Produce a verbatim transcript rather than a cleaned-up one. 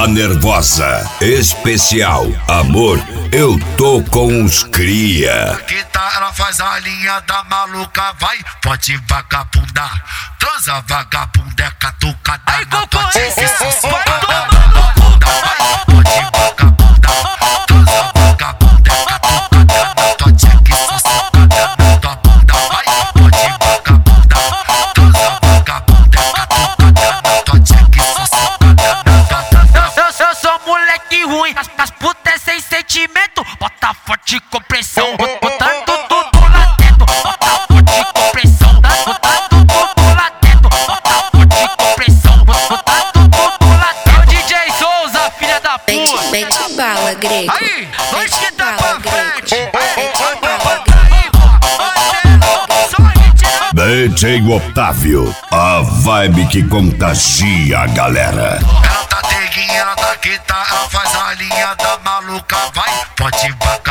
Tá nervosa? Especial Amor, eu tô com os cria. Aqui tá, ela faz a linha da maluca, vai, pode vagabundar. Transa vagabunda, é catucada na tua tia. As, as putas sem sentimento, bota forte com pressão, botando tudo lá dentro, bota forte com pressão, botando tudo lá dentro, bota forte com pressão, botando tudo lá dentro. O D J Souza, filha da puta. Mete, mete bala, grego. Aí, dois que tá pra frente. D J Otávio, a vibe que contagia a galera. Ela tá neguinha, ela tá aqui, tá, ela faz a linha da maluca, vai, pode bater.